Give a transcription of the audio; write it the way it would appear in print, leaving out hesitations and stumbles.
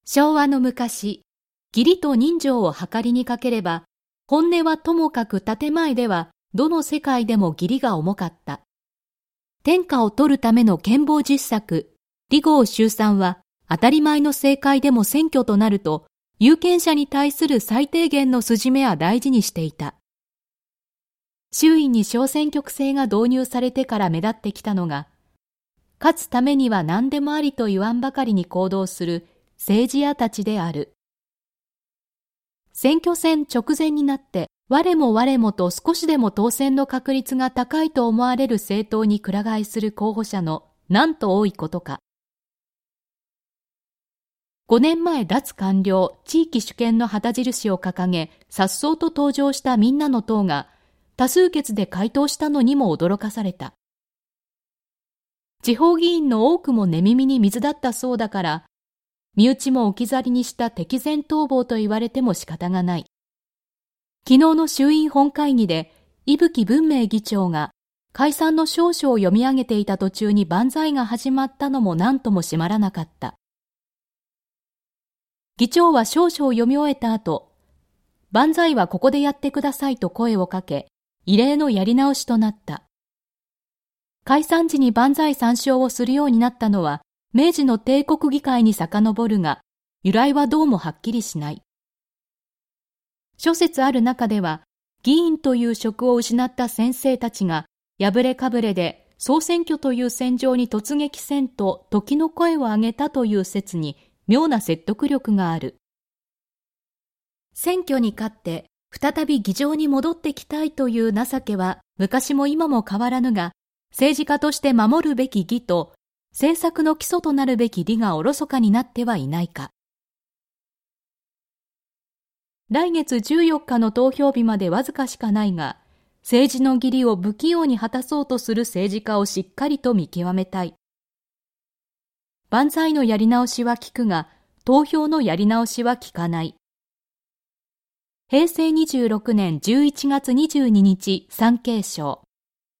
昭和の昔、義理と人情を計りにかければ、本音はともかく建前では、どの世界でも義理が重かった。天下を取るための権謀実策、李剛周参は、当たり前の政界でも選挙となると、有権者に対する最低限の筋目は大事にしていた。周囲に小選挙区制が導入されてから目立ってきたのが、勝つためには何でもありと言わんばかりに行動する政治家たちである。選挙戦直前になって我も我もと少しでも当選の確率が高いと思われる政党にくら替えする候補者のなんと多いことか。5年前脱官僚地域主権の旗印を掲げ、颯爽と登場したみんなの党が多数決で回答したのにも驚かされた。地方議員の多くも寝耳に水だったそうだから、身内も置き去りにした敵前逃亡と言われても仕方がない。昨日の衆院本会議で、伊吹文明議長が解散の詔書を読み上げていた途中に万歳が始まったのも何とも締まらなかった。議長は詔書を読み終えた後、万歳はここでやってくださいと声をかけ、異例のやり直しとなった。解散時に万歳三唱をするようになったのは、明治の帝国議会に遡るが、由来はどうもはっきりしない。諸説ある中では、議員という職を失った先生たちが、破れかぶれで総選挙という戦場に突撃せんと時の声を上げたという説に、妙な説得力がある。選挙に勝って、再び議場に戻ってきたいという情けは、昔も今も変わらぬが、政治家として守るべき義と、政策の基礎となるべき理がおろそかになってはいないか。来月14日の投票日までわずかしかないが、政治の義理を不器用に果たそうとする政治家をしっかりと見極めたい。万歳のやり直しは効くが、投票のやり直しは効かない。平成26年11月22日、産経省。